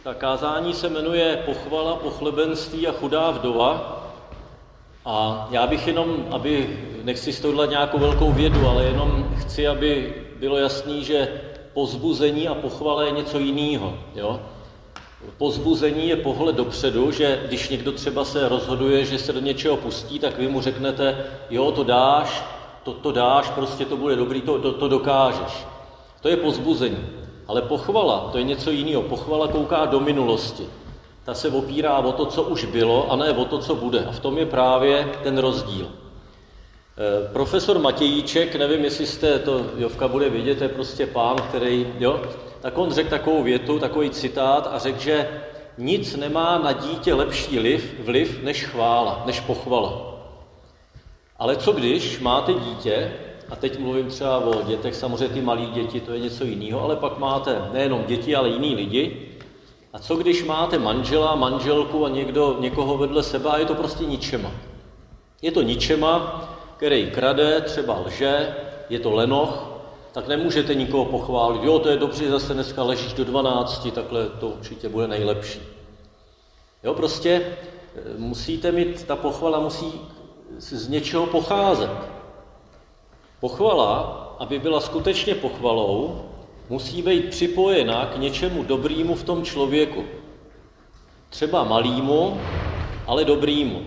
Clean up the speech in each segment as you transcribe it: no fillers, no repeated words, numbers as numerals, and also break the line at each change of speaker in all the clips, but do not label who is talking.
Ta kázání se jmenuje Pochvala, pochlebenství a chudá vdova. A já bych jenom, nechci z toho nějakou velkou vědu, ale jenom chci, aby bylo jasný, že povzbuzení a pochvala je něco jiného. Jo? Povzbuzení je pohled dopředu, že když někdo třeba se rozhoduje, že se do něčeho pustí, tak vy mu řeknete, jo, to dáš, prostě to bude dobrý, to dokážeš. To je povzbuzení. Ale pochvala, to je něco jiného. Pochvala kouká do minulosti. Ta se opírá o to, co už bylo, a ne o to, co bude. A v tom je právě ten rozdíl. Profesor Matějíček, nevím, jestli jste to, Jovka bude vědět, to je prostě pán, který, tak on řekl takovou větu, takový citát a řekl, že nic nemá na dítě lepší vliv než chvála, než pochvala. Ale co když máte dítě, a teď mluvím třeba o dětech, samozřejmě ty malé děti, to je něco jiného, ale pak máte nejenom děti, ale jiný lidi. A co když máte manžela, manželku a někoho vedle sebe a je to prostě ničema. Je to ničema, který krade, třeba lže, je to lenoch, tak nemůžete nikoho pochválit. Jo, to je dobře, zase dneska ležíš do 12, takhle to určitě bude nejlepší. Jo, prostě musíte mít, ta pochvala musí z něčeho pocházet. Pochvala, aby byla skutečně pochvalou, musí být připojena k něčemu dobrýmu v tom člověku. Třeba malýmu, ale dobrýmu.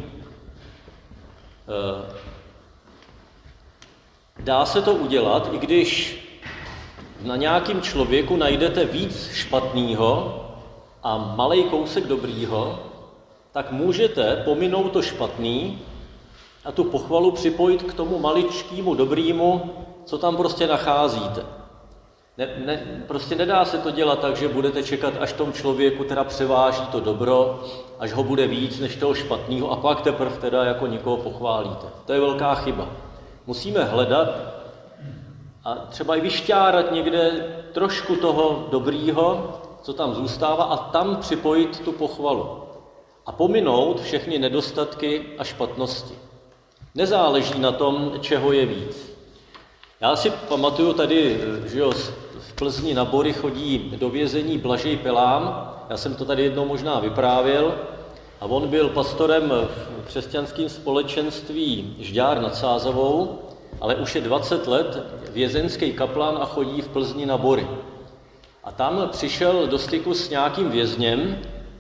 Dá se to udělat, i když na nějakém člověku najdete víc špatného a malej kousek dobrýho, tak můžete pominout to špatný a tu pochvalu připojit k tomu maličkému dobrýmu, co tam prostě nacházíte. Prostě nedá se to dělat tak, že budete čekat, až tom člověku teda převáží to dobro, až ho bude víc než toho špatného a pak teprve teda jako někoho pochválíte. To je velká chyba. Musíme hledat a třeba i vyšťárat někde trošku toho dobrýho, co tam zůstává a tam připojit tu pochvalu. A pominout všechny nedostatky a špatnosti. Nezáleží na tom, čeho je víc. Já si pamatuju tady, že v Plzni na Bory chodí do vězení Blažej Pelám, já jsem to tady jednou možná vyprávěl, a on byl pastorem v křesťanském společenství Žďár nad Sázavou, ale už je 20 let vězeňský kaplan a chodí v Plzni na Bory. A tam přišel do styku s nějakým vězněm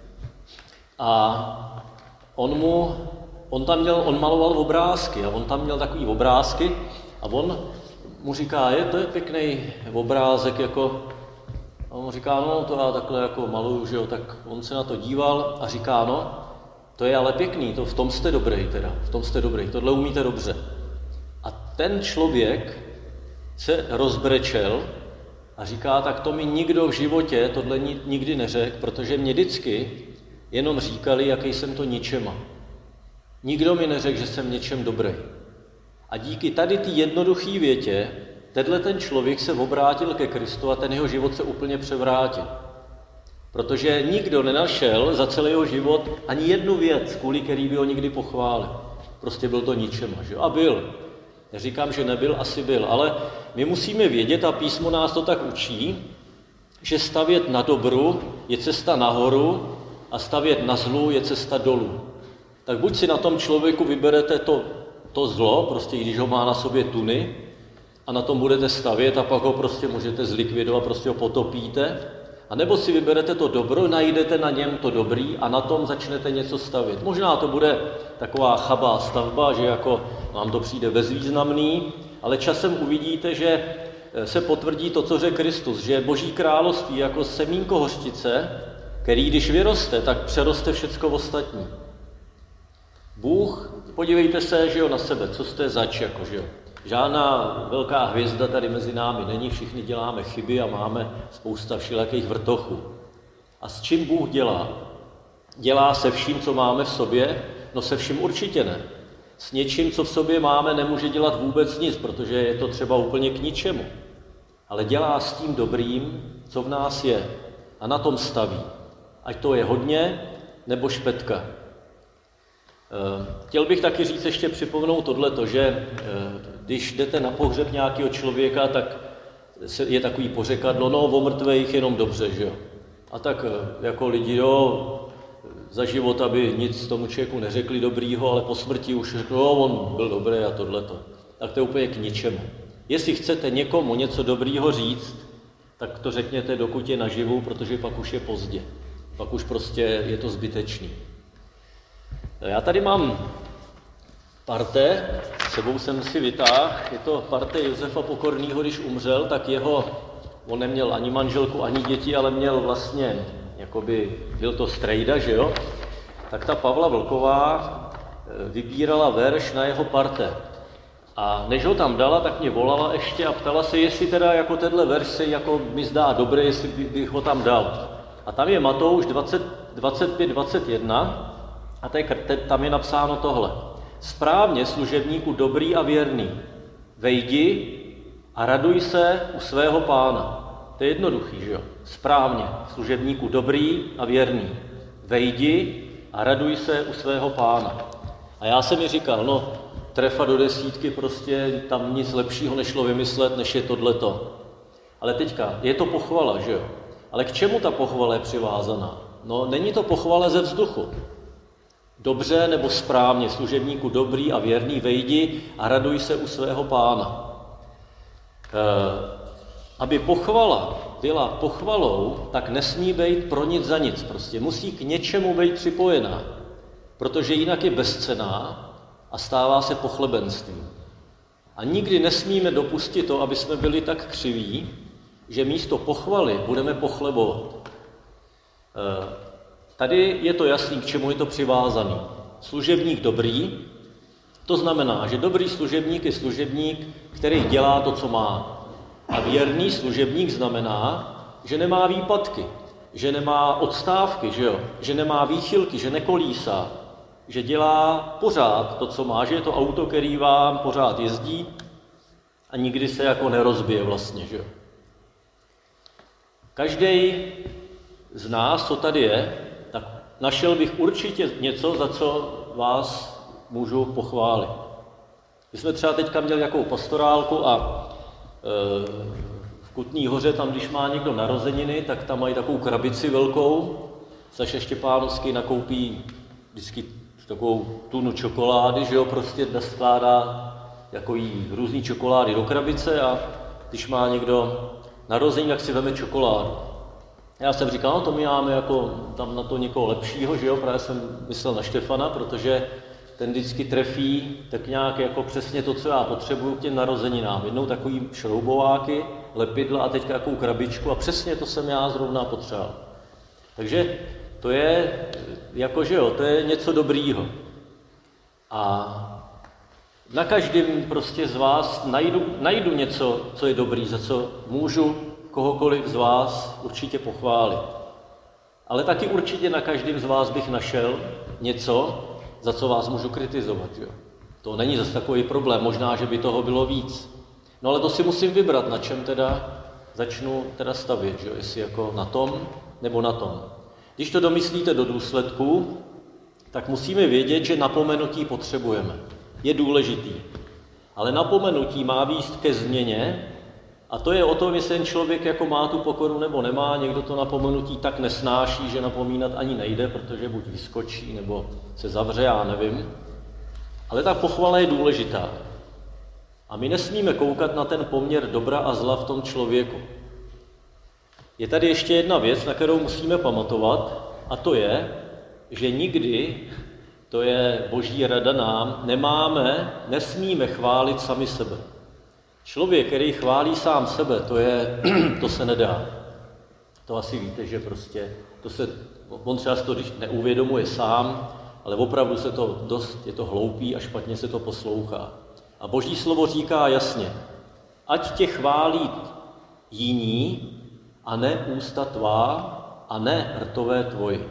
a on maloval obrázky a on tam měl takový obrázky a on mu říká, to je pěkný obrázek, jako, a on říká, no to já takhle jako maluju, že jo, tak on se na to díval a říká, no, to je ale pěkný, v tom jste dobrý, tohle umíte dobře. A ten člověk se rozbrečel a říká, tak to mi nikdo v životě tohle nikdy neřekl, protože mě vždycky jenom říkali, jaký jsem to ničema. Nikdo mi neřekl, že jsem něčem dobrý. A díky tady té jednoduché větě, ten člověk se obrátil ke Kristu a ten jeho život se úplně převrátil. Protože nikdo nenašel za celý jeho život ani jednu věc, kvůli který by ho nikdy pochválil. Prostě byl to ničema, že? A byl. Neříkám, že nebyl, asi byl, ale my musíme vědět, a písmo nás to tak učí, že stavět na dobru je cesta nahoru a stavět na zlu je cesta dolů. Tak buď si na tom člověku vyberete to zlo, prostě když ho má na sobě tuny, a na tom budete stavět a pak ho prostě můžete zlikvidovat, prostě ho potopíte, a nebo si vyberete to dobro, najdete na něm to dobrý a na tom začnete něco stavět. Možná to bude taková chabá stavba, že jako vám to přijde bezvýznamný, ale časem uvidíte, že se potvrdí to, co řekl Kristus, že Boží království jako semínko hořčice, který když vyroste, tak přeroste všecko ostatní. Bůh, podívejte se, že jo, na sebe, co jste zač, jako, že jo. Žádná velká hvězda tady mezi námi není, všichni děláme chyby a máme spousta všelijakých vrtochů. A s čím Bůh dělá? Dělá se vším, co máme v sobě? No se vším určitě ne. S něčím, co v sobě máme, nemůže dělat vůbec nic, protože je to třeba úplně k ničemu. Ale dělá s tím dobrým, co v nás je. A na tom staví. Ať to je hodně, nebo špetka. Chtěl bych taky říct, ještě připomenout tohleto, že když jdete na pohřeb nějakého člověka, tak je takový pořekadlo, no o mrtvejch jenom dobře, že jo. A tak jako lidi, za život, aby nic tomu člověku neřekli dobrýho, ale po smrti už řekl, on byl dobrý a tohleto. Tak to je úplně k ničemu. Jestli chcete někomu něco dobrýho říct, tak to řekněte, dokud je naživu, protože pak už je pozdě. Pak už prostě je to zbytečný. Já tady mám parte, sebou jsem si vytáhl, je to parte Josefa Pokorného, když umřel, tak on neměl ani manželku, ani děti, ale měl vlastně, byl to strejda, že jo? Tak ta Pavla Vlková vybírala verš na jeho parte. A než ho tam dala, tak mě volala ještě a ptala se, jestli teda jako tenhle verš se jako mi zdá dobré, jestli bych ho tam dal. A tam je Matouš 25-21 a tam je napsáno tohle. Správně, služebníku dobrý a věrný, vejdi a raduj se u svého pána. To je jednoduchý, že jo? Správně, služebníku dobrý a věrný, vejdi a raduj se u svého pána. A já jsem mi říkal, trefa do 10, prostě tam nic lepšího nešlo vymyslet, než je tohleto. Ale teďka, je to pochvala, že jo? Ale k čemu ta pochvala je přivázaná? Není to pochvala ze vzduchu. Dobře nebo správně, služebníku dobrý a věrný, vejdi a raduj se u svého pána. Aby pochvala byla pochvalou, tak nesmí být pro nic za nic. Prostě musí k něčemu být připojená, protože jinak je bezcenná a stává se pochlebenstvím. A nikdy nesmíme dopustit to, aby jsme byli tak křiví, že místo pochvaly budeme pochlebovat. Tady je to jasný, k čemu je to přivázaný. Služebník dobrý, to znamená, že dobrý služebník je služebník, který dělá to, co má. A věrný služebník znamená, že nemá výpadky, že nemá odstávky, že nemá výchylky, že nekolísá, že dělá pořád to, co má, že je to auto, který vám pořád jezdí a nikdy se jako nerozbije vlastně, že jo. Každý z nás, co tady je, tak našel bych určitě něco, za co vás můžu pochválit. My jsme třeba teďka měli nějakou pastorálku a v Kutný Hoře, tam když má někdo narozeniny, tak tam mají takovou krabici velkou. Saša Štěpánovský nakoupí vždycky takovou tunu čokolády, že jo, prostě naskládá jako jí různý čokolády do krabice a když má někdo narozeniny, tak si veme čokoládu. Já jsem říkal, to my máme jako tam na to někoho lepšího, že jo, právě jsem myslel na Štefana, protože ten vždycky trefí tak nějak jako přesně to, co já potřebuju k těm narozeninám. Jednou takový šroubováky, lepidla a teďka takovou krabičku a přesně to jsem já zrovna potřeboval. Takže to je, jakože jo, to je něco dobrýho. A na každém prostě z vás najdu něco, co je dobrý, za co můžu kohokoliv z vás určitě pochválit. Ale taky určitě na každém z vás bych našel něco, za co vás můžu kritizovat. Jo? To není zase takový problém, možná, že by toho bylo víc. No ale to si musím vybrat, na čem teda začnu teda stavět, že jo? Jestli jako na tom nebo na tom. Když to domyslíte do důsledku, tak musíme vědět, že napomenutí potřebujeme. Je důležitý. Ale napomenutí má vést ke změně a to je o tom, jestli ten člověk jako má tu pokoru nebo nemá. Někdo to napomenutí tak nesnáší, že napomínat ani nejde, protože buď vyskočí nebo se zavře, já nevím. Ale ta pochvala je důležitá. A my nesmíme koukat na ten poměr dobra a zla v tom člověku. Je tady ještě jedna věc, na kterou musíme pamatovat, a to je, že nikdy, to je boží rada nám, nesmíme chválit sami sebe. Člověk, který chválí sám sebe, to se nedá. To asi víte, že prostě, on třeba to když neuvědomuje sám, ale opravdu je to hloupý a špatně se to poslouchá. A boží slovo říká jasně, ať tě chválí jiní, a ne ústa tvá, a ne rtové tvoji.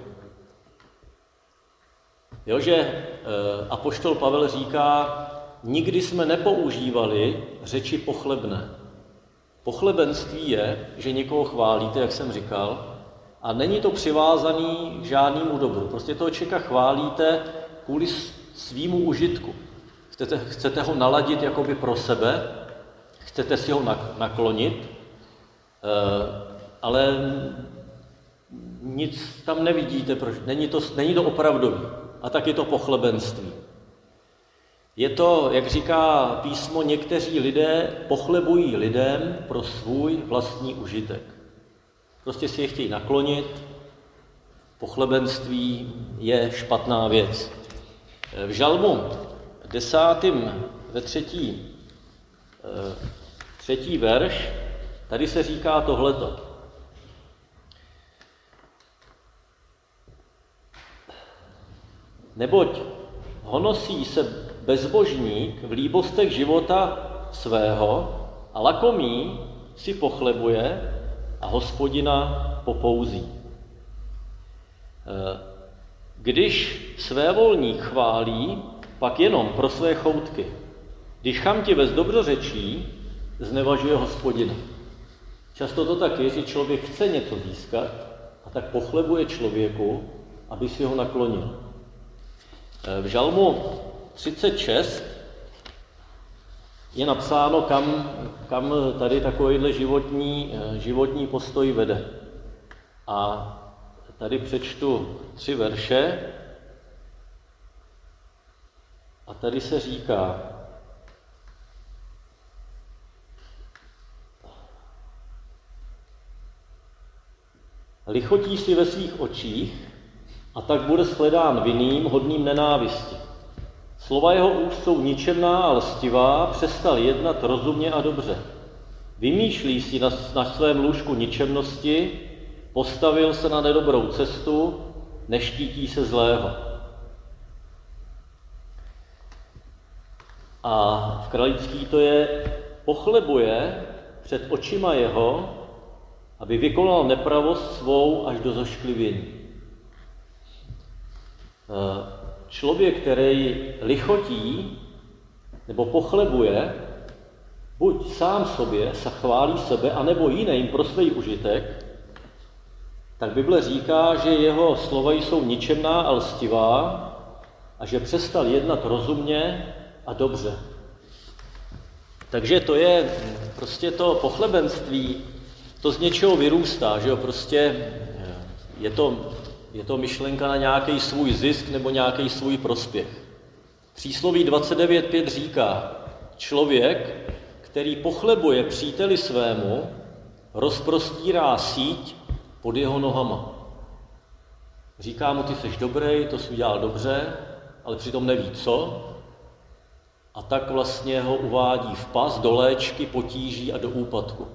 Jo, že apoštol Pavel říká, nikdy jsme nepoužívali řeči pochlebné. Pochlebenství je, že někoho chválíte, jak jsem říkal, a není to přivázaný k žádnému dobru. Prostě toho člověka chválíte kvůli svýmu užitku. Chcete ho naladit jakoby pro sebe, chcete si ho naklonit, ale nic tam nevidíte, není to opravdový. A tak je to pochlebenství. Je to, jak říká písmo, někteří lidé pochlebují lidem pro svůj vlastní užitek. Prostě si je chtějí naklonit. Pochlebenství je špatná věc. V Žalmu 10. ve 3. verš, tady se říká tohleto. Neboť honosí se bezbožník v líbostech života svého a lakomý si pochlebuje a Hospodina popouzí. Když svévolník chválí, pak jenom pro své choutky. Když chamtivec dobrořečí, znevažuje Hospodina. Často to tak je, že člověk chce něco získat a tak pochlebuje člověku, aby si ho naklonil. V Žalmu 36 je napsáno, kam tady takovýhle životní postoj vede. A tady přečtu 3 verše a tady se říká: lichotí si ve svých očích a tak bude shledán vinným, hodným nenávisti. Slova jeho úst jsou ničemná a lstivá, přestal jednat rozumně a dobře. Vymýšlí si na svém lůžku ničemnosti, postavil se na nedobrou cestu, neštítí se zlého. A v Kralický to je: pochlebuje před očima jeho, aby vykonal nepravost svou až do zošklivění. Člověk, který lichotí nebo pochlebuje, buď sám sobě, se chválí sebe, anebo jiným pro svůj užitek, tak Bible říká, že jeho slova jsou ničemná a lstivá a že přestal jednat rozumně a dobře. Takže to je prostě to pochlebenství, to z něčeho vyrůstá, že jo, prostě je to myšlenka na nějaký svůj zisk nebo nějaký svůj prospěch. Přísloví 29.5 říká: člověk, který pochlebuje příteli svému, rozprostírá síť pod jeho nohama. Říká mu: ty jsi dobrý, to jsi udělal dobře, ale přitom neví co. A tak vlastně ho uvádí v pas, do léčky, potíží a do úpadku.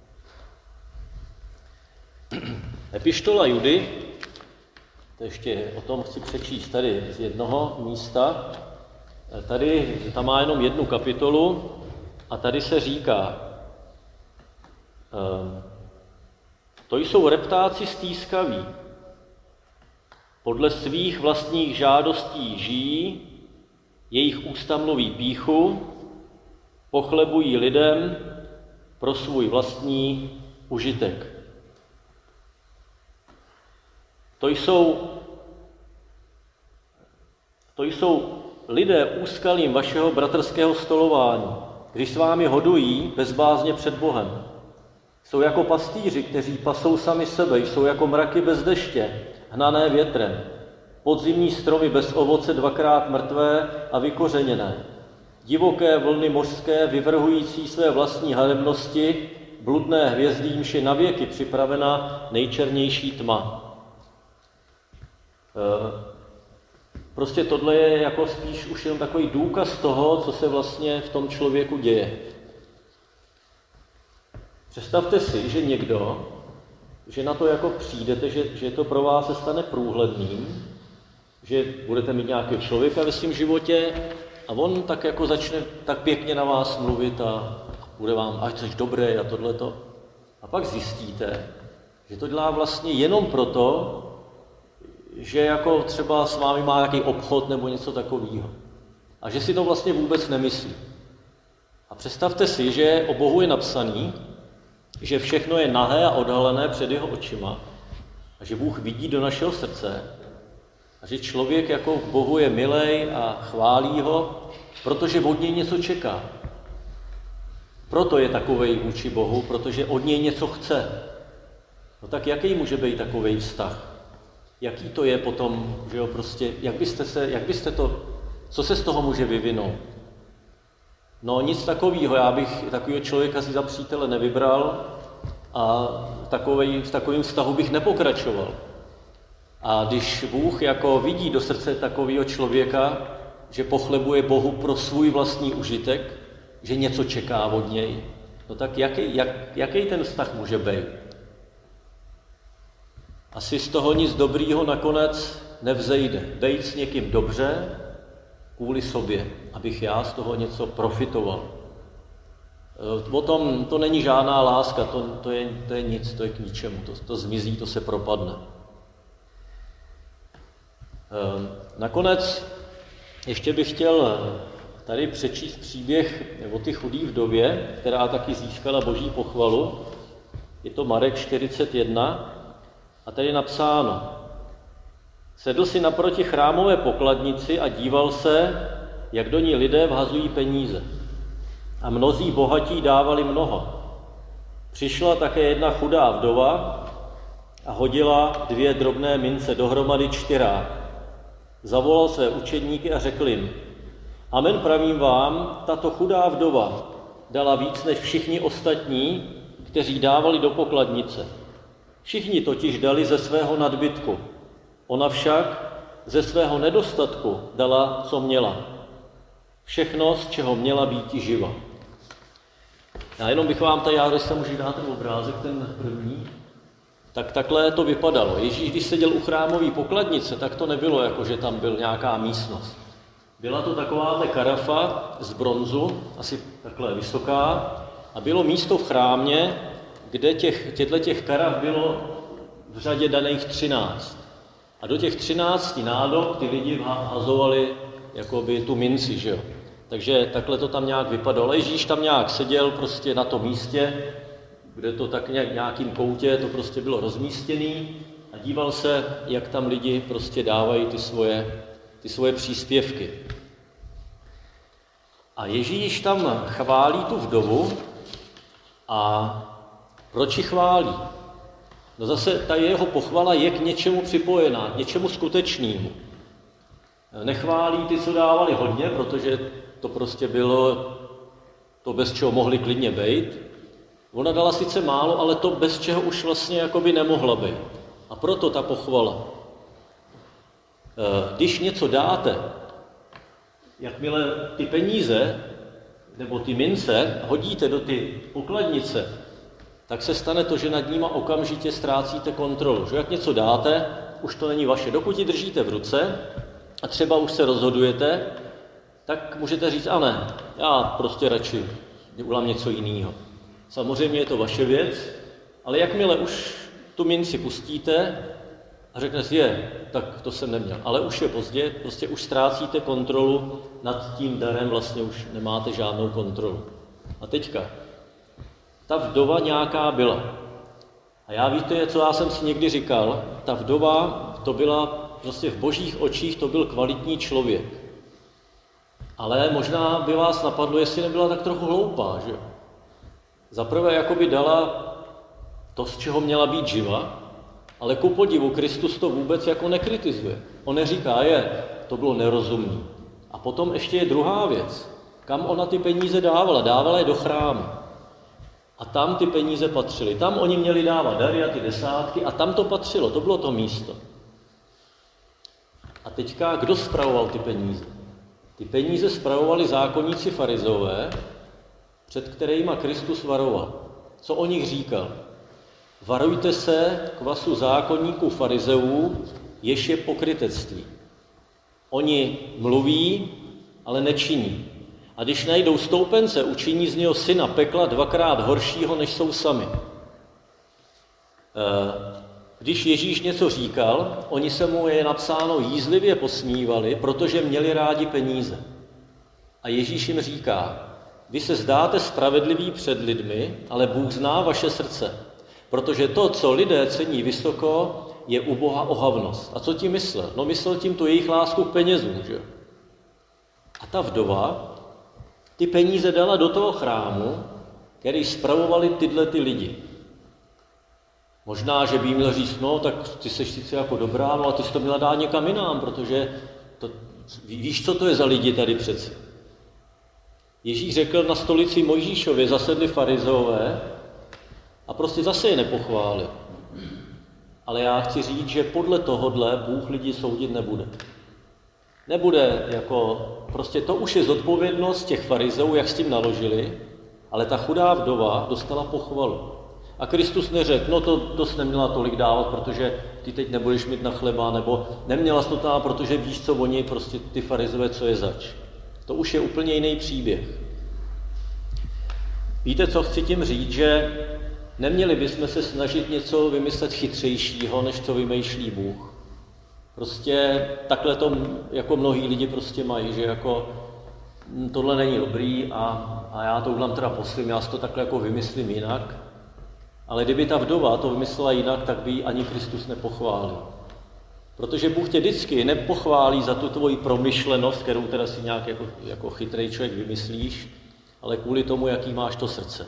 Epištola Judy, to ještě o tom chci přečíst tady z jednoho místa. Tady tam má jenom 1 kapitolu a tady se říká: to jsou reptáci stýskaví, podle svých vlastních žádostí žijí, jejich ústa mluví pýchu, pochlebují lidem pro svůj vlastní užitek. To jsou lidé úskalím vašeho bratrského stolování, když s vámi hodují bezbázně před Bohem. Jsou jako pastýři, kteří pasou sami sebe, jsou jako mraky bez deště, hnané větrem, podzimní stromy bez ovoce, 2krát mrtvé a vykořeněné, divoké vlny mořské, vyvrhující své vlastní hanebnosti, bludné hvězdy, jimž je navěky připravena nejčernější tma. Prostě tohle je jako spíš už jenom takový důkaz toho, co se vlastně v tom člověku děje. Představte si, že někdo, že na to jako přijdete, že to pro vás se stane průhledným, že budete mít nějakého člověka ve svém životě a on tak jako začne tak pěkně na vás mluvit a bude vám, ať jsi dobrý a tohleto. A pak zjistíte, že to dělá vlastně jenom proto, že jako třeba s vámi má nějaký obchod nebo něco takového. A že si to vlastně vůbec nemyslí. A představte si, že o Bohu je napsaný, že všechno je nahé a odhalené před jeho očima a že Bůh vidí do našeho srdce a že člověk jako k Bohu je milej a chválí ho, protože od něj něco čeká. Proto je takovej vůči Bohu, protože od něj něco chce. No tak jaký může být takový vztah? Jaký to je potom, že jo, prostě, jak byste to, co se z toho může vyvinout? No nic takového, já bych takového člověka si za přítele nevybral a v takovém vztahu bych nepokračoval. A když Bůh jako vidí do srdce takového člověka, že pochlebuje Bohu pro svůj vlastní užitek, že něco čeká od něj, no tak jaký ten vztah může být? Asi z toho nic dobrýho nakonec nevzejde. Bejt s někým dobře kvůli sobě, abych já z toho něco profitoval. O tom to není žádná láska, to je nic, to je k ničemu, to zmizí, to se propadne. Nakonec ještě bych chtěl tady přečíst příběh o ty chudý vdově, která taky získala boží pochvalu. Je to Marek 41 a tady je napsáno: Sedl si naproti chrámové pokladnici a díval se, jak do ní lidé vhazují peníze. A mnozí bohatí dávali mnoho. Přišla také jedna chudá vdova a hodila 2 drobné mince, dohromady 4. Zavolal své učedníky a řekl jim: Amen, pravím vám, tato chudá vdova dala víc než všichni ostatní, kteří dávali do pokladnice. Všichni totiž dali ze svého nadbytku. Ona však ze svého nedostatku dala, co měla. Všechno, z čeho měla být živa. Já jenom bych vám tady, když se můžu dát ten obrázek, ten první, tak takhle to vypadalo. Ježíš, když seděl u chrámové pokladnice, tak to nebylo jako, že tam byl nějaká místnost. Byla to taková karafa z bronzu, asi takhle vysoká, a bylo místo v chrámě, kde těch karaf bylo v řadě daných 13. A do těch 13 nádob ty lidi hazovali jakoby tu minci, že jo. Takže takhle to tam nějak vypadalo. Ježíš tam nějak seděl prostě na tom místě, kde to tak nějakým koutě to prostě bylo rozmístěný a díval se, jak tam lidi prostě dávají ty svoje příspěvky. A Ježíš tam chválí tu vdovu a proč ji chválí? No zase ta jeho pochvala je k něčemu připojená, k něčemu skutečnému. Nechválí ty, co dávali hodně, protože to prostě bylo to, bez čeho mohli klidně bejt. Ona dala sice málo, ale to, bez čeho už vlastně jakoby nemohla být. A proto ta pochvala. Když něco dáte, jakmile ty peníze nebo ty mince hodíte do ty pokladnice, tak se stane to, že nad nima okamžitě ztrácíte kontrolu. Že jak něco dáte, už to není vaše. Dokud ji držíte v ruce a třeba už se rozhodujete, tak můžete říct, a ne, já prostě radši udělám něco jiného. Samozřejmě je to vaše věc, ale jakmile už tu minci pustíte a řekne si, tak to jsem neměl. Ale už je pozdě, prostě už ztrácíte kontrolu nad tím darem, vlastně už nemáte žádnou kontrolu. A teďka, ta vdova nějaká byla. A já víte, co já jsem si někdy říkal, ta vdova, to byla prostě v božích očích, to byl kvalitní člověk. Ale možná by vás napadlo, jestli nebyla tak trochu hloupá, že jo? Zaprvé jakoby dala to, z čeho měla být živa, ale ku podivu Kristus to vůbec jako nekritizuje. On neříká, to bylo nerozumný. A potom ještě je druhá věc. Kam ona ty peníze dávala? Dávala je do chrámu. A tam ty peníze patřily. Tam oni měli dávat dary a ty desátky a tam to patřilo, to bylo to místo. A teďka, kdo spravoval ty peníze? Ty peníze spravovali zákonníci farizové, před kterýma Kristus varoval. Co o nich říkal? Varujte se kvasu zákonníků farizeů, jež je pokrytectví. Oni mluví, ale nečiní. A když najdou stoupence, učiní z něho syna pekla 2krát horšího, než jsou sami. Když Ježíš něco říkal, oni se mu, je napsáno, jízlivě posmívali, protože měli rádi peníze. A Ježíš jim říká, vy se zdáte spravedliví před lidmi, ale Bůh zná vaše srdce. Protože to, co lidé cení vysoko, je u Boha ohavnost. A co tím myslel? No myslel tím tu jejich lásku k penězům, že? A ta vdova ty peníze dala do toho chrámu, který spravovali tyhle ty lidi. Možná, že by jí měl říct, no, tak ty seš sice jako dobrá, no a ty jsi to měla dát někam jinam, protože víš, co to je za lidi tady přeci. Ježíš řekl, na stolici Mojžíšově zasedli farizeové a prostě zase je nepochválil. Ale já chci říct, že podle tohodle Bůh lidi soudit nebude. Nebude jako, prostě to už je zodpovědnost těch farizeů, jak s tím naložili, ale ta chudá vdova dostala pochvalu. A Kristus neřekl, no to jsi neměla tolik dávat, protože ty teď nebudeš mít na chleba, nebo neměla jsi to tam, protože víš, co oni, prostě ty farizové, co je zač. To už je úplně jiný příběh. Víte, co chci tím říct, že neměli bychom se snažit něco vymyslet chytřejšího, než co vymýšlí Bůh. Prostě takhle to jako mnohí lidi prostě mají, že jako tohle není dobrý a já to udělám teda po svým, já si to takhle jako vymyslím jinak. Ale kdyby ta vdova to vymyslela jinak, tak by ji ani Kristus nepochválil. Protože Bůh tě vždycky nepochválí za tu tvoji promyšlenost, kterou teda si nějak jako chytrý člověk vymyslíš, ale kvůli tomu, jaký máš to srdce.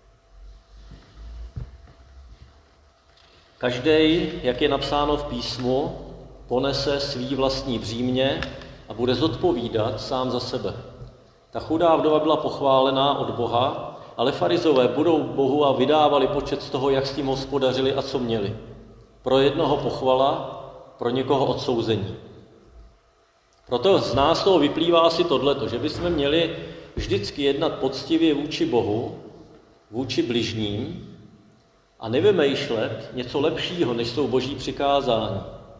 Každý, jak je napsáno v písmu, ponese svý vlastní břímě a bude zodpovídat sám za sebe. Ta chudá vdova byla pochválená od Boha, ale farizové budou Bohu a vydávali počet z toho, jak s tím hospodařili a co měli. Pro jednoho pochvala, pro někoho odsouzení. Proto z nás toho vyplývá asi tohleto, že bychom měli vždycky jednat poctivě vůči Bohu, vůči bližním a nevymýšlet něco lepšího, než jsou Boží přikázání.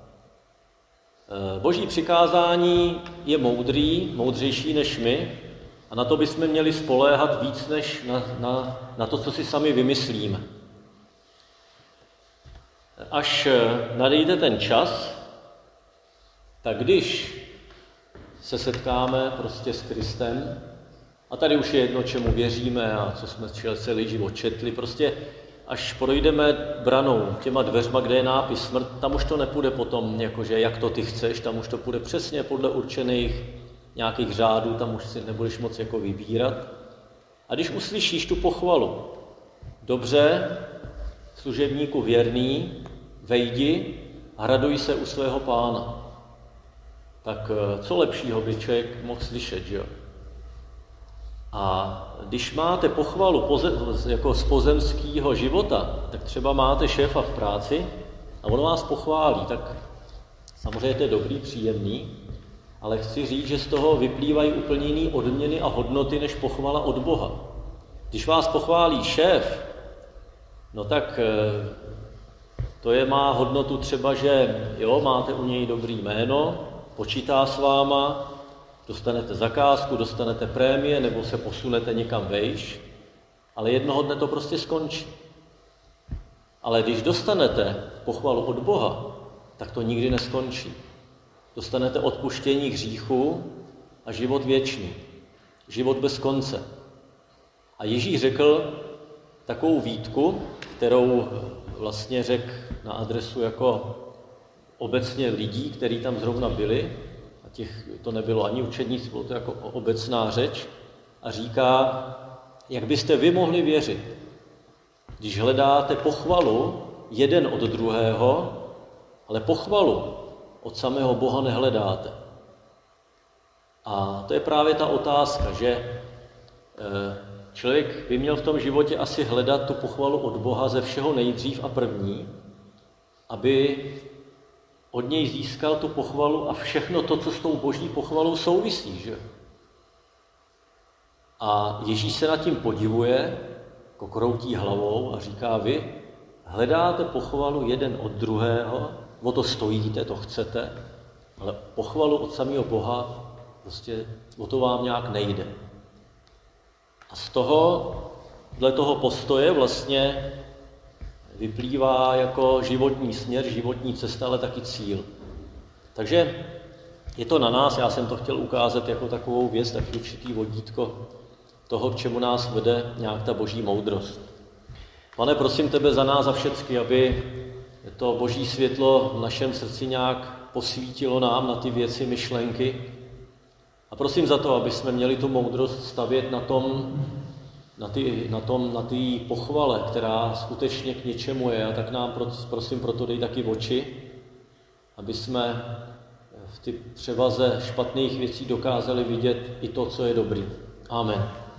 Boží přikázání je moudřejší než my a na to bychom měli spoléhat víc, než na to, co si sami vymyslíme. Až nadejde ten čas, tak když se setkáme prostě s Kristem, a tady už je jedno, čemu věříme a co jsme celý život četli, prostě až projdeme branou, těma dveřma, kde je nápis smrt, tam už to nepůjde potom, jakože jak to ty chceš, tam už to půjde přesně podle určených nějakých řádů, tam už si nebudeš moc jako vybírat. A když uslyšíš tu pochvalu, dobře, služebníku věrný, vejdi a raduj se u svého Pána. Tak co lepšího by člověk mohl slyšet, že jo? A když máte pochvalu jako z pozemského života, tak třeba máte šéfa v práci a on vás pochválí, tak samozřejmě to je dobrý, příjemný, ale chci říct, že z toho vyplývají úplně jiné odměny a hodnoty, než pochvala od Boha. Když vás pochválí šéf, no tak to má hodnotu třeba, že jo, máte u něj dobrý jméno, počítá s váma, dostanete zakázku, dostanete prémie nebo se posunete někam vejš, ale jednoho dne to prostě skončí. Ale když dostanete pochvalu od Boha, tak to nikdy neskončí. Dostanete odpuštění hříchu a život věčný. Život bez konce. A Ježíš řekl takovou výtku, kterou vlastně řekl na adresu jako obecně lidí, kteří tam zrovna byli, a to nebylo ani učednictví, bylo to jako obecná řeč, a říká, jak byste vy mohli věřit, když hledáte pochvalu jeden od druhého, ale pochvalu od samého Boha nehledáte. A to je právě ta otázka, že člověk by měl v tom životě asi hledat tu pochvalu od Boha ze všeho nejdřív a první, aby od něj získal tu pochvalu a všechno to, co s tou boží pochvalou souvisí. Že? A Ježíš se nad tím podivuje, kokroutí hlavou a říká, vy hledáte pochvalu jeden od druhého, o to stojíte, to chcete, ale pochvalu od samého Boha, prostě o to vám nějak nejde. A z toho postoje vlastně vyplývá jako životní směr, životní cesta, ale taky cíl. Takže je to na nás, já jsem to chtěl ukázat jako takovou věc, taky určitý vodítko toho, k čemu nás vede nějak ta boží moudrost. Pane, prosím tebe za nás a všecky, aby to boží světlo v našem srdci nějak posvítilo nám na ty věci, myšlenky. A prosím za to, aby jsme měli tu moudrost stavět na tom, na té pochvale, která skutečně k něčemu je, a tak nám prosím proto dej taky oči, aby jsme v ty převaze špatných věcí dokázali vidět i to, co je dobrý. Amen.